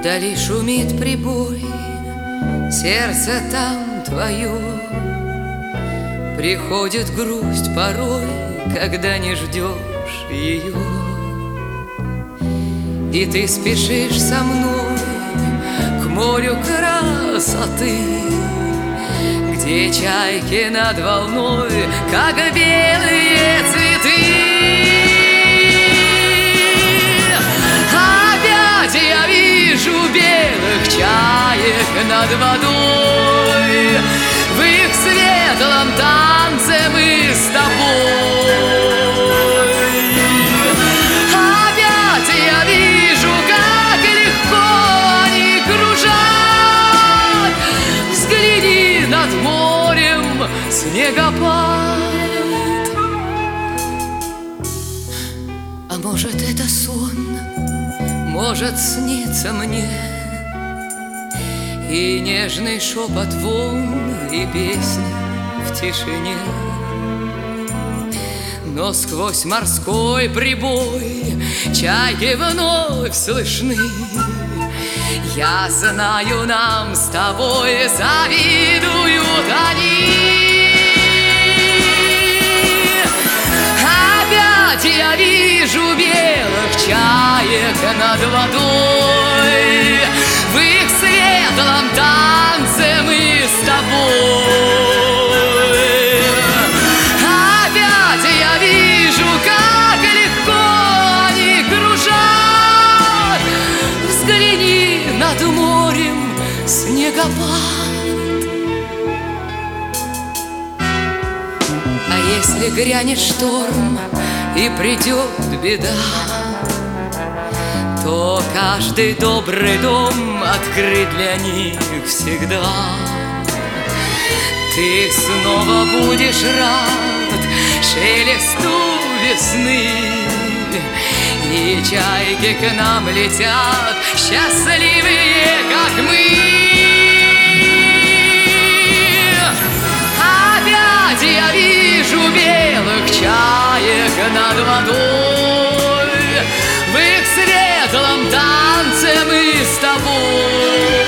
Вдали шумит прибой, сердце там твое. Приходит грусть порой, когда не ждешь ее. И ты спешишь со мной к морю красоты, где чайки над волной, как белые цветы. Опять я вижу белых чаек над водой, в их светлом танце мы с тобой. Опять я вижу, как легко они кружат. Взгляни, над морем снегопад. А может, это сон, может, снится мне и нежный шепот волн, и песня в тишине. Но сквозь морской прибой чайки вновь слышны. Я знаю, нам с тобой завидуют они. Опять я вижу белых чаек над водой, в их светлом танце мы с тобой. Опять я вижу, как легко они кружат. Взгляни, над морем снегопад. А если грянет шторм и придет беда, то каждый добрый дом открыт для них всегда. Ты снова будешь рад шелесту весны, и чайки к нам летят, счастливые, как мы. Опять я вижу белых чаек над водой, в их светлом танце мы с тобой.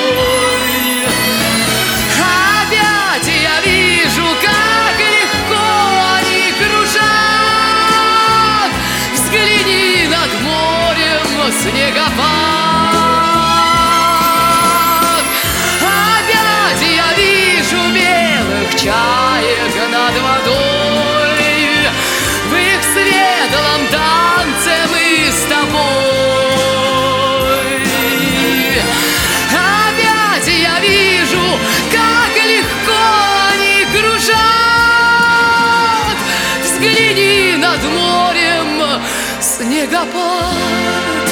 Опять я вижу, как легко они кружат. Взгляни, над морем снегопад. Опять я вижу белых чаек над водой, в их светлом танце мы с тобой. Опять я вижу, как легко они кружат. Взгляни, над морем снегопад.